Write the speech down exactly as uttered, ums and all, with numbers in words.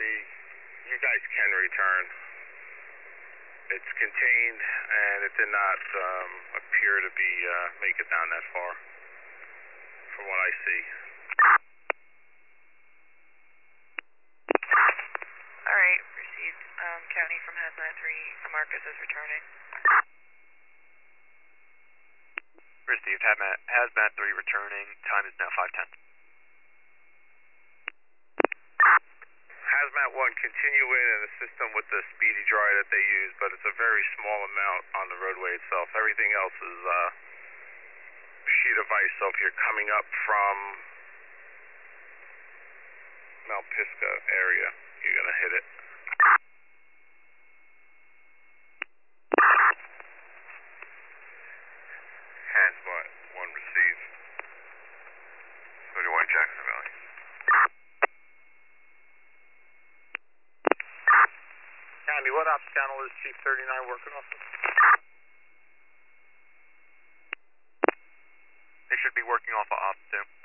three, you guys can return. It's contained, and it did not um, appear to be uh, make it down that far, from what I see. All right, received. Um, County from Hazmat three, Marcus is returning. Received. Hazmat, Hazmat three returning. Time is now five ten. Hazmat one, continue in and assist them with the speedy dry that they use, but it's a very small amount on the roadway itself. Everything else is uh, sheet of ice, so if you're coming up from Mount Pisgah area, you're going to hit it. Hazmat one received. thirty-one Jackson Valley. County, what ops channel is Chief thirty-nine working off of? They should be working off of ops two.